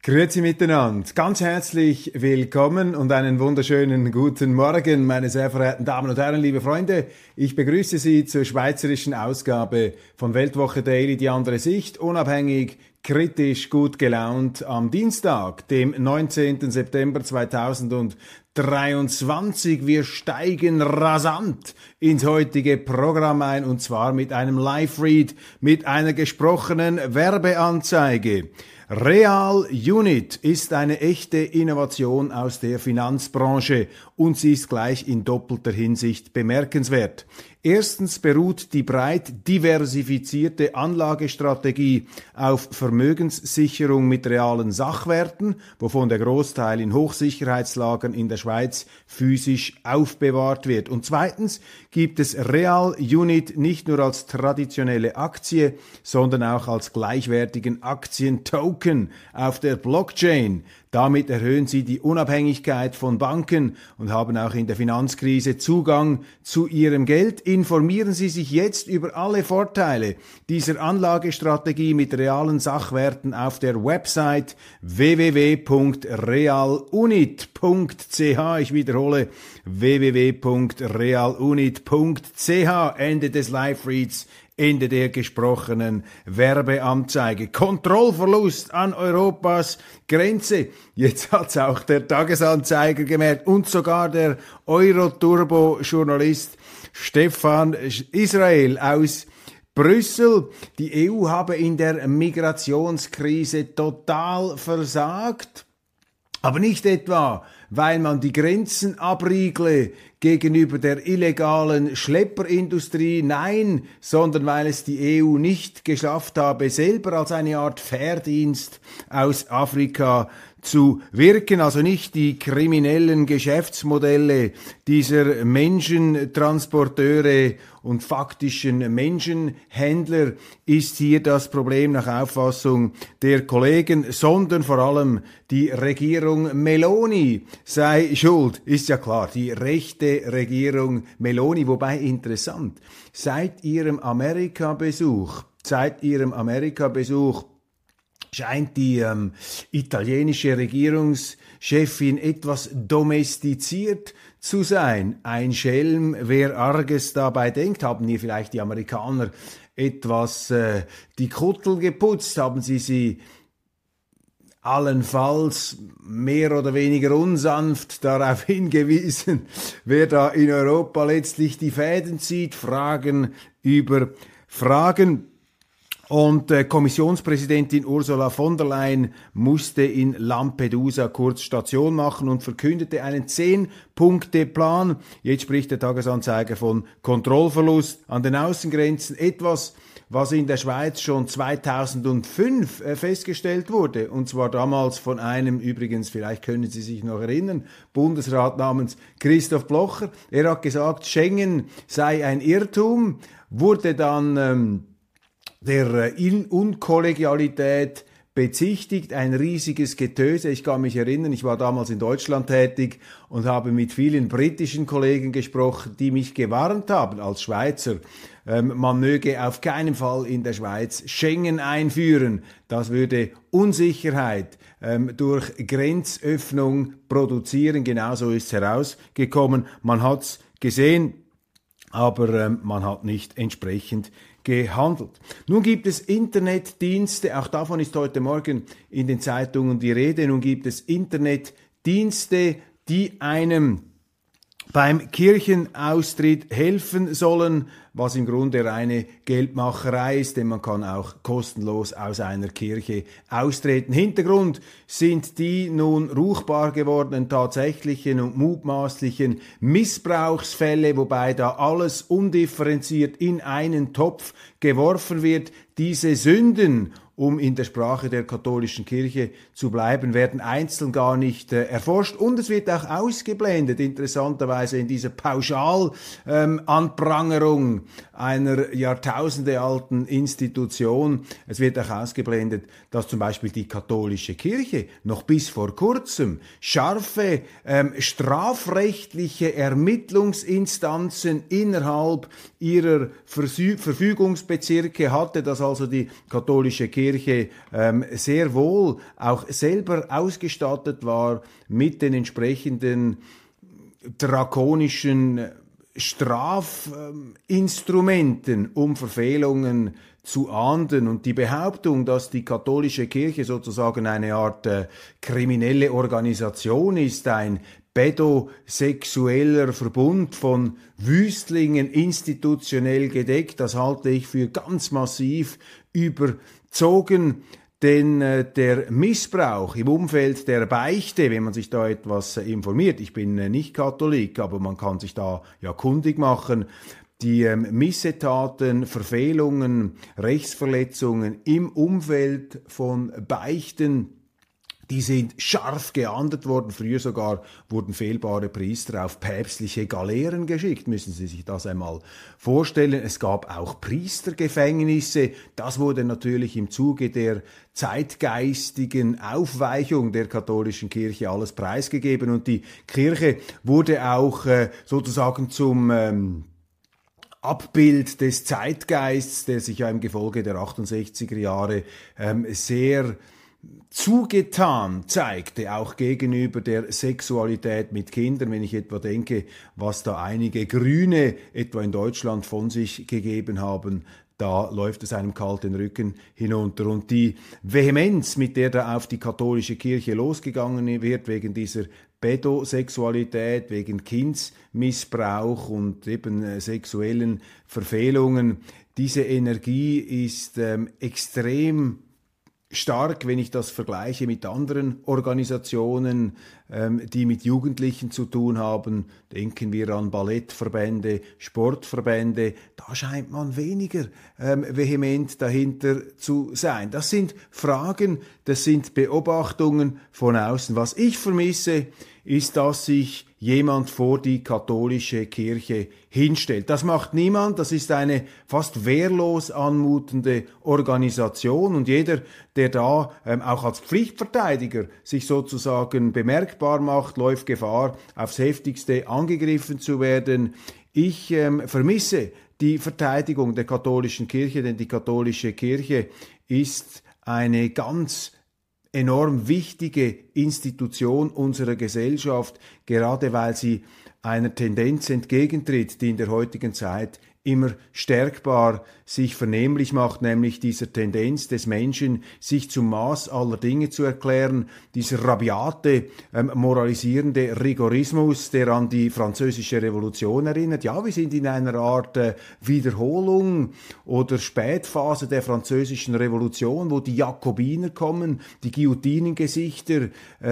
Grüezi miteinander, ganz herzlich willkommen und einen wunderschönen guten Morgen, meine sehr verehrten Damen und Herren, liebe Freunde. Ich begrüße Sie zur schweizerischen Ausgabe von Weltwoche Daily, die andere Sicht, unabhängig, kritisch, gut gelaunt am Dienstag, dem 19. September 2023. Wir steigen rasant ins heutige Programm ein und zwar mit einem Live-Read, mit einer gesprochenen Werbeanzeige. Real Unit ist eine echte Innovation aus der Finanzbranche und sie ist gleich in doppelter Hinsicht bemerkenswert. Erstens beruht die breit diversifizierte Anlagestrategie auf Vermögenssicherung mit realen Sachwerten, wovon der Großteil in Hochsicherheitslagern in der Schweiz physisch aufbewahrt wird. Und zweitens gibt es Real Unit nicht nur als traditionelle Aktie, sondern auch als gleichwertigen Aktientoken auf der Blockchain. Damit erhöhen sie die Unabhängigkeit von Banken und haben auch in der Finanzkrise Zugang zu ihrem Geld. Informieren Sie sich jetzt über alle Vorteile dieser Anlagestrategie mit realen Sachwerten auf der Website www.realunit.ch. Ich wiederhole, www.realunit.ch. Ende des Live-Reads. Ende der gesprochenen Werbeanzeige. Kontrollverlust an Europas Grenze. Jetzt hat's auch der Tagesanzeiger gemerkt und sogar der Euroturbo-Journalist Stefan Israel aus Brüssel. Die EU habe in der Migrationskrise total versagt. Aber nicht etwa, weil man die Grenzen abriegle gegenüber der illegalen Schlepperindustrie, nein, sondern weil es die EU nicht geschafft habe, selber als eine Art Fährdienst aus Afrika zu wirken, also nicht die kriminellen Geschäftsmodelle dieser Menschentransporteure und faktischen Menschenhändler ist hier das Problem nach Auffassung der Kollegen, sondern vor allem die Regierung Meloni sei schuld. Ist ja klar, die rechte Regierung Meloni, wobei interessant, seit ihrem Amerika-Besuch scheint die italienische Regierungschefin etwas domestiziert zu sein. Ein Schelm, wer Arges dabei denkt. Haben hier vielleicht die Amerikaner etwas die Kuttel geputzt? Haben sie allenfalls mehr oder weniger unsanft darauf hingewiesen, wer da in Europa letztlich die Fäden zieht? Fragen über Fragen. Und Kommissionspräsidentin Ursula von der Leyen musste in Lampedusa kurz Station machen und verkündete einen 10-Punkte-Plan. Jetzt spricht der Tagesanzeiger von Kontrollverlust an den Außengrenzen. Etwas, was in der Schweiz schon 2005 festgestellt wurde. Und zwar damals von einem, übrigens, vielleicht können Sie sich noch erinnern, Bundesrat namens Christoph Blocher. Er hat gesagt, Schengen sei ein Irrtum, wurde dann der Unkollegialität bezichtigt, ein riesiges Getöse. Ich kann mich erinnern, ich war damals in Deutschland tätig und habe mit vielen britischen Kollegen gesprochen, die mich gewarnt haben als Schweizer, man möge auf keinen Fall in der Schweiz Schengen einführen. Das würde Unsicherheit durch Grenzöffnung produzieren. Genauso ist es herausgekommen. Man hat's gesehen, aber man hat nicht entsprechend gehandelt. Nun gibt es Internetdienste, auch davon ist heute Morgen in den Zeitungen die Rede. Nun gibt es Internetdienste, die einem beim Kirchenaustritt helfen sollen, was im Grunde reine Geldmacherei ist, denn man kann auch kostenlos aus einer Kirche austreten. Hintergrund sind die nun ruchbar gewordenen tatsächlichen und mutmaßlichen Missbrauchsfälle, wobei da alles undifferenziert in einen Topf geworfen wird. Diese Sünden, um in der Sprache der katholischen Kirche zu bleiben, werden einzeln gar nicht erforscht und es wird auch ausgeblendet, interessanterweise in dieser Pauschal-Anprangerung einer jahrtausendealten Institution. Es wird auch ausgeblendet, dass zum Beispiel die katholische Kirche noch bis vor kurzem scharfe strafrechtliche Ermittlungsinstanzen innerhalb ihrer Verfügungsbezirke hatte, dass also die katholische Kirche Kirche sehr wohl auch selber ausgestattet war mit den entsprechenden drakonischen Strafinstrumenten, um Verfehlungen zu ahnden. Und die Behauptung, dass die katholische Kirche sozusagen eine Art kriminelle Organisation ist, ein pädosexueller Verbund von Wüstlingen, institutionell gedeckt, das halte ich für ganz massiv überzogen. Denn der Missbrauch im Umfeld der Beichte, wenn man sich da etwas informiert, ich bin nicht Katholik, aber man kann sich da ja kundig machen, die Missetaten, Verfehlungen, Rechtsverletzungen im Umfeld von Beichten, die sind scharf geahndet worden. Früher sogar wurden fehlbare Priester auf päpstliche Galeeren geschickt. Müssen Sie sich das einmal vorstellen. Es gab auch Priestergefängnisse. Das wurde natürlich im Zuge der zeitgeistigen Aufweichung der katholischen Kirche alles preisgegeben. Und die Kirche wurde auch sozusagen zum Abbild des Zeitgeists, der sich ja im Gefolge der 68er Jahre sehr zugetan zeigte, auch gegenüber der Sexualität mit Kindern, wenn ich etwa denke, was da einige Grüne etwa in Deutschland von sich gegeben haben, da läuft es einem kalt den Rücken hinunter. Und die Vehemenz, mit der da auf die katholische Kirche losgegangen wird, wegen dieser Pädosexualität, wegen Kindsmissbrauch und eben sexuellen Verfehlungen, diese Energie ist extrem stark, wenn ich das vergleiche mit anderen Organisationen, die mit Jugendlichen zu tun haben. Denken wir an Ballettverbände, Sportverbände. Da scheint man weniger vehement dahinter zu sein. Das sind Fragen, das sind Beobachtungen von außen. Was ich vermisse, ist, dass sich jemand vor die katholische Kirche hinstellt. Das macht niemand, das ist eine fast wehrlos anmutende Organisation und jeder, der da auch als Pflichtverteidiger sich sozusagen bemerkbar macht, läuft Gefahr, aufs Heftigste angegriffen zu werden. Ich vermisse die Verteidigung der katholischen Kirche, denn die katholische Kirche ist eine ganz enorm wichtige Institution unserer Gesellschaft, gerade weil sie einer Tendenz entgegentritt, die in der heutigen Zeit immer stärkbar sich vernehmlich macht, nämlich dieser Tendenz des Menschen, sich zum Maß aller Dinge zu erklären, dieser rabiate, moralisierende Rigorismus, der an die französische Revolution erinnert. Ja, wir sind in einer Art Wiederholung oder Spätphase der französischen Revolution, wo die Jakobiner kommen, die Guillotinengesichter,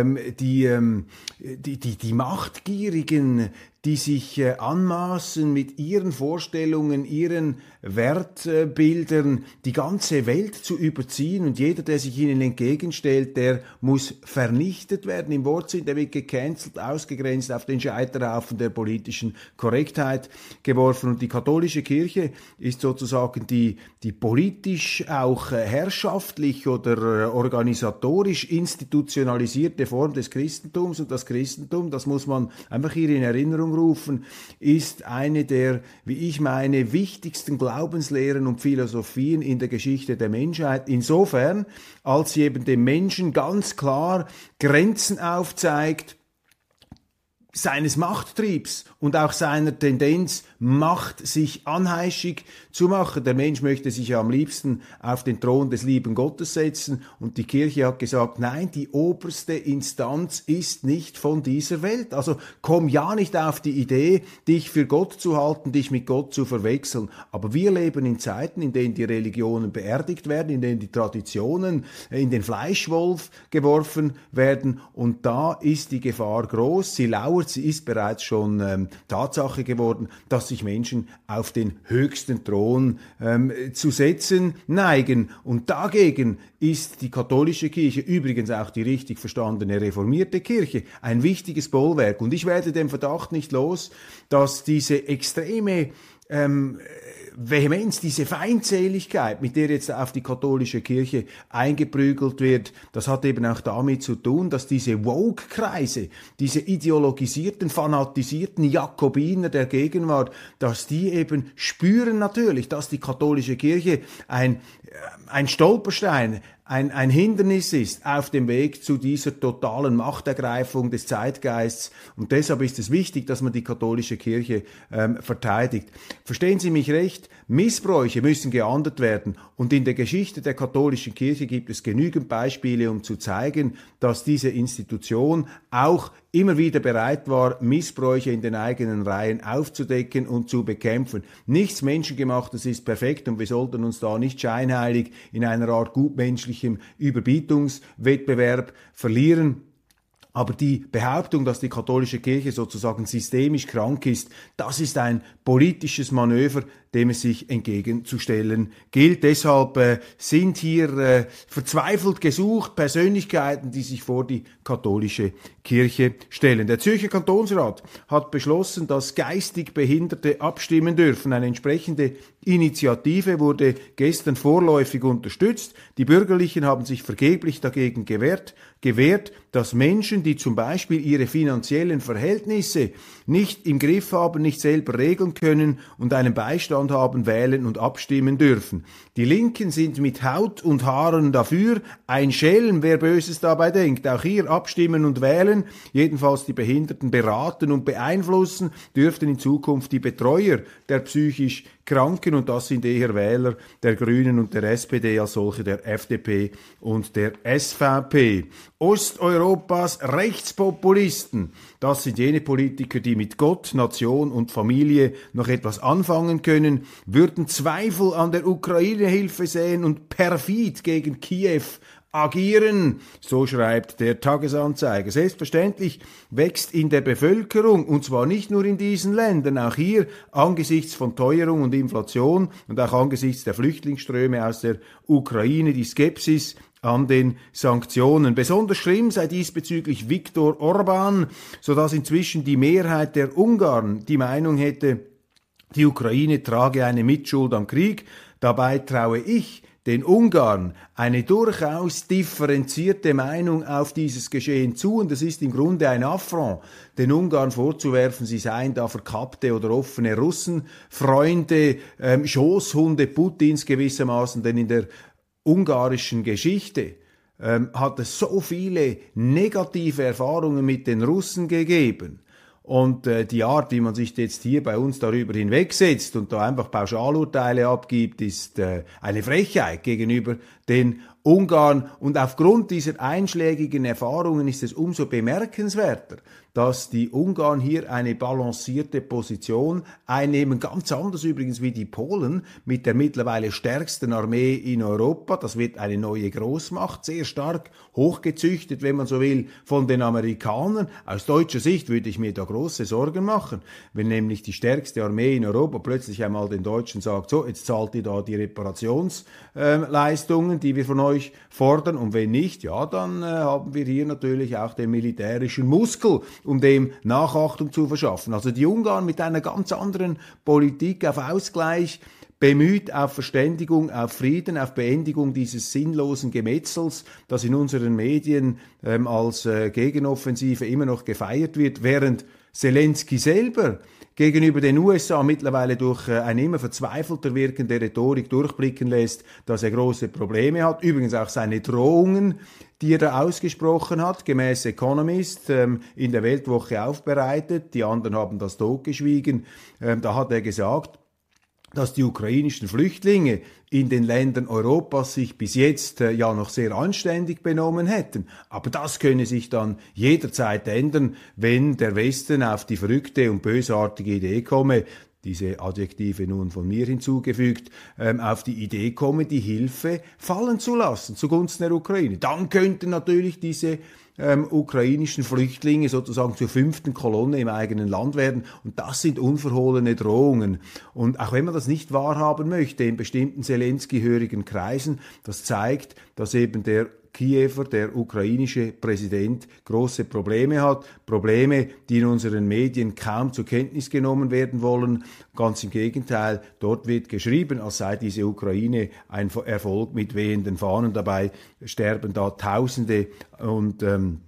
die Machtgierigen, die sich anmaßen, mit ihren Vorstellungen, ihren Wertbildern die ganze Welt zu überziehen, und jeder, der sich ihnen entgegenstellt, der muss vernichtet werden. Im Wortsinn, der wird gecancelt, ausgegrenzt, auf den Scheiterhaufen der politischen Korrektheit geworfen. Und die katholische Kirche ist sozusagen die politisch auch herrschaftlich oder organisatorisch institutionalisierte Form des Christentums. Und das Christentum, das muss man einfach hier in Erinnerung rufen, ist eine der, wie ich meine, wichtigsten Glaubenslehren und Philosophien in der Geschichte der Menschheit. Insofern, als sie eben dem Menschen ganz klar Grenzen aufzeigt, seines Machttriebs und auch seiner Tendenz, Macht sich anheischig zu machen. Der Mensch möchte sich ja am liebsten auf den Thron des lieben Gottes setzen, und die Kirche hat gesagt, nein, die oberste Instanz ist nicht von dieser Welt. Also komm ja nicht auf die Idee, dich für Gott zu halten, dich mit Gott zu verwechseln. Aber wir leben in Zeiten, in denen die Religionen beerdigt werden, in denen die Traditionen in den Fleischwolf geworfen werden, und da ist die Gefahr groß. Sie lauert, sie ist bereits schon Tatsache geworden, dass sich Menschen auf den höchsten Thron zu setzen neigen. Und dagegen ist die katholische Kirche, übrigens auch die richtig verstandene reformierte Kirche, ein wichtiges Bollwerk. Und ich werde den Verdacht nicht los, dass diese extreme Vehemenz, diese Feindseligkeit, mit der jetzt auf die katholische Kirche eingeprügelt wird, das hat eben auch damit zu tun, dass diese Woke-Kreise, diese ideologisierten, fanatisierten Jakobiner der Gegenwart, dass die eben spüren natürlich, dass die katholische Kirche ein Stolperstein, ein Hindernis ist auf dem Weg zu dieser totalen Machtergreifung des Zeitgeists. Und deshalb ist es wichtig, dass man die katholische Kirche verteidigt. Verstehen Sie mich recht, Missbräuche müssen geahndet werden. Und in der Geschichte der katholischen Kirche gibt es genügend Beispiele, um zu zeigen, dass diese Institution auch immer wieder bereit war, Missbräuche in den eigenen Reihen aufzudecken und zu bekämpfen. Nichts Menschengemachtes ist perfekt und wir sollten uns da nicht scheinheilig in einer Art gutmenschlichem Überbietungswettbewerb verlieren. Aber die Behauptung, dass die katholische Kirche sozusagen systemisch krank ist, das ist ein politisches Manöver, dem es sich entgegenzustellen gilt. Deshalb sind hier verzweifelt gesucht Persönlichkeiten, die sich vor die katholische Kirche stellen. Der Zürcher Kantonsrat hat beschlossen, dass geistig Behinderte abstimmen dürfen. Eine entsprechende Initiative wurde gestern vorläufig unterstützt. Die Bürgerlichen haben sich vergeblich dagegen gewehrt, dass Menschen, die zum Beispiel ihre finanziellen Verhältnisse nicht im Griff haben, nicht selber regeln können und einen Beistand haben, wählen und abstimmen dürfen. Die Linken sind mit Haut und Haaren dafür. Ein Schelm, wer Böses dabei denkt. Auch hier abstimmen und wählen. Jedenfalls die Behinderten beraten und beeinflussen dürften in Zukunft die Betreuer der psychisch Kranken, und das sind eher Wähler der Grünen und der SPD als solche der FDP und der SVP. Osteuropas Rechtspopulisten, das sind jene Politiker, die mit Gott, Nation und Familie noch etwas anfangen können, würden Zweifel an der Ukraine-Hilfe sehen und perfid gegen Kiew agieren, so schreibt der Tagesanzeiger. Selbstverständlich wächst in der Bevölkerung, und zwar nicht nur in diesen Ländern, auch hier angesichts von Teuerung und Inflation und auch angesichts der Flüchtlingsströme aus der Ukraine, die Skepsis an den Sanktionen. Besonders schlimm sei diesbezüglich Viktor Orban, sodass inzwischen die Mehrheit der Ungarn die Meinung hätte, die Ukraine trage eine Mitschuld am Krieg. Dabei traue ich den Ungarn eine durchaus differenzierte Meinung auf dieses Geschehen zu, und es ist im Grunde ein Affront, den Ungarn vorzuwerfen, sie seien da verkappte oder offene Russenfreunde, Schoßhunde Putins gewissermaßen, denn in der ungarischen Geschichte hat es so viele negative Erfahrungen mit den Russen gegeben. Und die Art, wie man sich jetzt hier bei uns darüber hinwegsetzt und da einfach Pauschalurteile abgibt, ist eine Frechheit gegenüber den Ungarn. Und aufgrund dieser einschlägigen Erfahrungen ist es umso bemerkenswerter, dass die Ungarn hier eine balancierte Position einnehmen, ganz anders übrigens wie die Polen mit der mittlerweile stärksten Armee in Europa. Das wird eine neue Großmacht, sehr stark hochgezüchtet, wenn man so will, von den Amerikanern. Aus deutscher Sicht würde ich mir da große Sorgen machen, wenn nämlich die stärkste Armee in Europa plötzlich einmal den Deutschen sagt, so, jetzt zahlt ihr da die Reparationsleistungen, die wir von euch fordern, und wenn nicht, ja, dann haben wir hier natürlich auch den militärischen Muskel, um dem Nachachtung zu verschaffen. Also die Ungarn mit einer ganz anderen Politik auf Ausgleich, bemüht auf Verständigung, auf Frieden, auf Beendigung dieses sinnlosen Gemetzels, das in unseren Medien als Gegenoffensive immer noch gefeiert wird, während Zelensky selber gegenüber den USA mittlerweile durch eine immer verzweifelter wirkende Rhetorik durchblicken lässt, dass er große Probleme hat. Übrigens auch seine Drohungen, die er da ausgesprochen hat, gemäß Economist, in der Weltwoche aufbereitet. Die anderen haben das totgeschwiegen. Da hat er gesagt, dass die ukrainischen Flüchtlinge in den Ländern Europas sich bis jetzt ja noch sehr anständig benommen hätten. Aber das könne sich dann jederzeit ändern, wenn der Westen auf die verrückte und bösartige Idee komme, diese Adjektive nun von mir hinzugefügt, auf die Idee komme, die Hilfe fallen zu lassen zugunsten der Ukraine. Dann könnten natürlich diese ukrainischen Flüchtlinge sozusagen zur 5. Kolonne im eigenen Land werden. Und das sind unverhohlene Drohungen. Und auch wenn man das nicht wahrhaben möchte in bestimmten Zelensky-hörigen Kreisen, das zeigt, dass eben der Kiewer, der ukrainische Präsident, große Probleme hat. Probleme, die in unseren Medien kaum zur Kenntnis genommen werden wollen. Ganz im Gegenteil, dort wird geschrieben, als sei diese Ukraine ein Erfolg mit wehenden Fahnen. Dabei sterben da Tausende und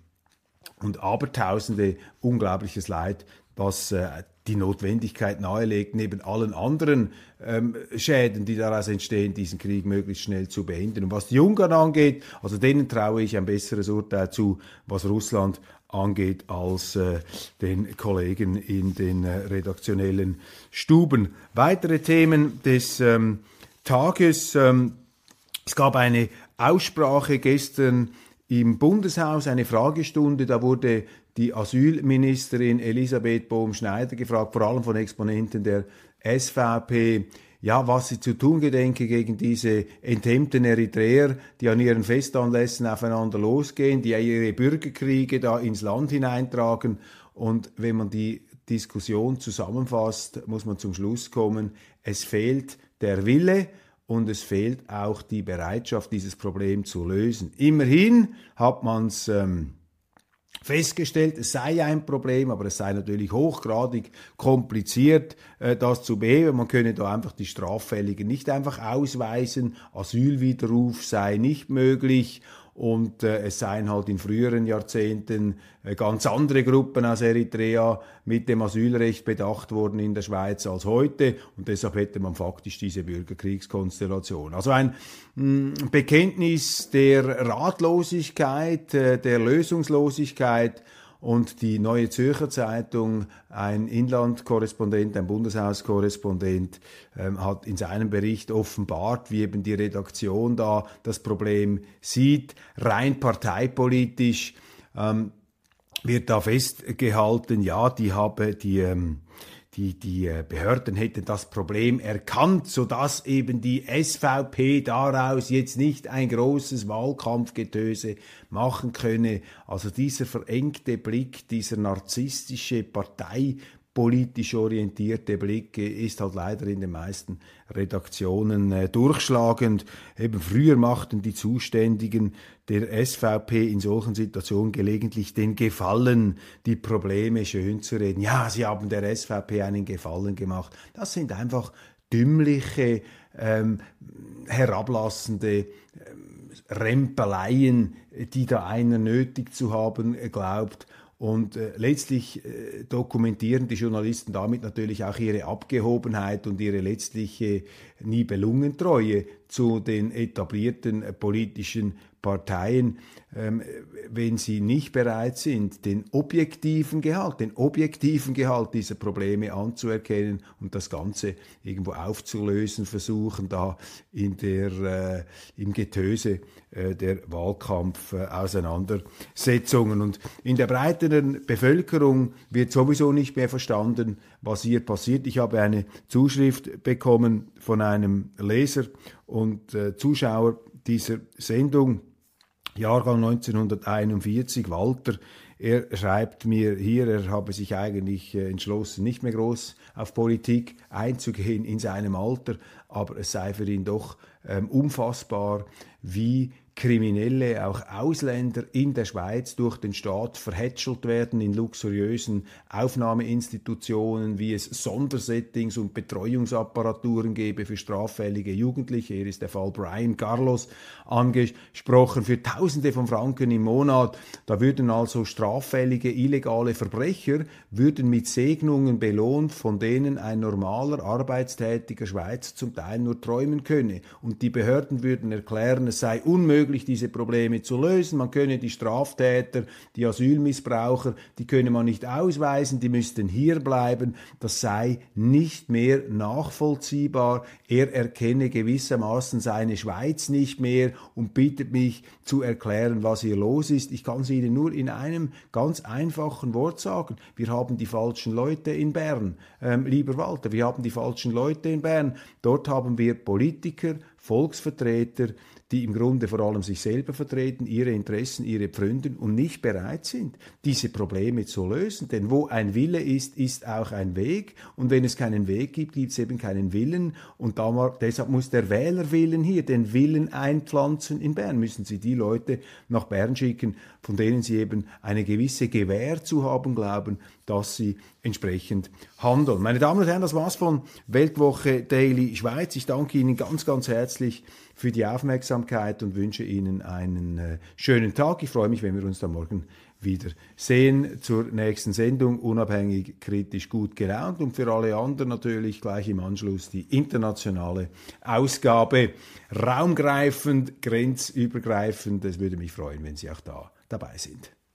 Abertausende, unglaubliches Leid, was die Notwendigkeit nahelegt, neben allen anderen Schäden, die daraus entstehen, diesen Krieg möglichst schnell zu beenden. Und was die Ungarn angeht, also denen traue ich ein besseres Urteil zu, was Russland angeht, als den Kollegen in den redaktionellen Stuben. Weitere Themen des Tages. Es gab eine Aussprache gestern im Bundeshaus, eine Fragestunde, da wurde die Asylministerin Elisabeth Bohm-Schneider gefragt, vor allem von Exponenten der SVP, ja, was sie zu tun gedenke gegen diese enthemmten Eritreer, die an ihren Festanlässen aufeinander losgehen, die ihre Bürgerkriege da ins Land hineintragen. Und wenn man die Diskussion zusammenfasst, muss man zum Schluss kommen, es fehlt der Wille, und es fehlt auch die Bereitschaft, dieses Problem zu lösen. Immerhin hat man es festgestellt, es sei ein Problem, aber es sei natürlich hochgradig kompliziert, das zu beheben. Man könne da einfach die Straffälligen nicht einfach ausweisen, Asylwiderruf sei nicht möglich. Und es seien halt in früheren Jahrzehnten ganz andere Gruppen aus Eritrea mit dem Asylrecht bedacht worden in der Schweiz als heute. Und deshalb hätte man faktisch diese Bürgerkriegskonstellation. Also ein Bekenntnis der Ratlosigkeit, der Lösungslosigkeit. Und die Neue Zürcher Zeitung, ein Inlandkorrespondent, ein Bundeshauskorrespondent, hat in seinem Bericht offenbart, wie eben die Redaktion da das Problem sieht. Rein parteipolitisch wird da festgehalten, ja, die Behörden hätten das Problem erkannt, sodass eben die SVP daraus jetzt nicht ein großes Wahlkampfgetöse machen könne. Also dieser verengte Blick, dieser narzisstische, parteipolitisch orientierte Blick ist halt leider in den meisten Redaktionen durchschlagend. Eben früher machten die Zuständigen der SVP in solchen Situationen gelegentlich den Gefallen, die Probleme schön zu reden. Ja, sie haben der SVP einen Gefallen gemacht. Das sind einfach dümmliche, herablassende Rempeleien, die da einer nötig zu haben glaubt. Und letztlich dokumentieren die Journalisten damit natürlich auch ihre Abgehobenheit und ihre letztliche Nibelungentreue zu den etablierten politischen Parteien, wenn sie nicht bereit sind, den objektiven Gehalt dieser Probleme anzuerkennen und das Ganze irgendwo aufzulösen versuchen, da im Getöse der Wahlkampf-Auseinandersetzungen. Und in der breiteren Bevölkerung wird sowieso nicht mehr verstanden, was hier passiert. Ich habe eine Zuschrift bekommen von einem Leser und Zuschauer dieser Sendung, Jahrgang 1941, Walter. Er schreibt mir hier, er habe sich eigentlich entschlossen, nicht mehr groß auf Politik einzugehen in seinem Alter, aber es sei für ihn doch unfassbar, wie Kriminelle, auch Ausländer in der Schweiz durch den Staat verhätschelt werden in luxuriösen Aufnahmeinstitutionen, wie es Sondersettings und Betreuungsapparaturen gebe für straffällige Jugendliche. Hier ist der Fall Brian Carlos angesprochen, für Tausende von Franken im Monat. Da würden also straffällige, illegale Verbrecher würden mit Segnungen belohnt, von denen ein normaler, arbeitstätiger Schweizer zum Teil nur träumen könne. Und die Behörden würden erklären, es sei unmöglich, diese Probleme zu lösen. Man könne die Straftäter, die Asylmissbraucher, die könne man nicht ausweisen, die müssten hier bleiben. Das sei nicht mehr nachvollziehbar. Er erkenne gewissermaßen seine Schweiz nicht mehr und bittet mich zu erklären, was hier los ist. Ich kann es Ihnen nur in einem ganz einfachen Wort sagen. Wir haben die falschen Leute in Bern, lieber Walter. Wir haben die falschen Leute in Bern. Dort haben wir Politiker, Volksvertreter, die im Grunde vor allem sich selber vertreten, ihre Interessen, ihre Pfründen und nicht bereit sind, diese Probleme zu lösen. Denn wo ein Wille ist, ist auch ein Weg. Und wenn es keinen Weg gibt, gibt es eben keinen Willen. Und deshalb muss der Wählerwillen hier den Willen einpflanzen in Bern. Müssen Sie die Leute nach Bern schicken, von denen Sie eben eine gewisse Gewähr zu haben glauben, dass sie entsprechend handeln. Meine Damen und Herren, das war's von Weltwoche Daily Schweiz. Ich danke Ihnen ganz, ganz herzlich für die Aufmerksamkeit und wünsche Ihnen einen schönen Tag. Ich freue mich, wenn wir uns dann morgen wieder sehen zur nächsten Sendung, unabhängig, kritisch, gut gelaunt, und für alle anderen natürlich gleich im Anschluss die internationale Ausgabe, raumgreifend, grenzübergreifend. Es würde mich freuen, wenn Sie auch da dabei sind.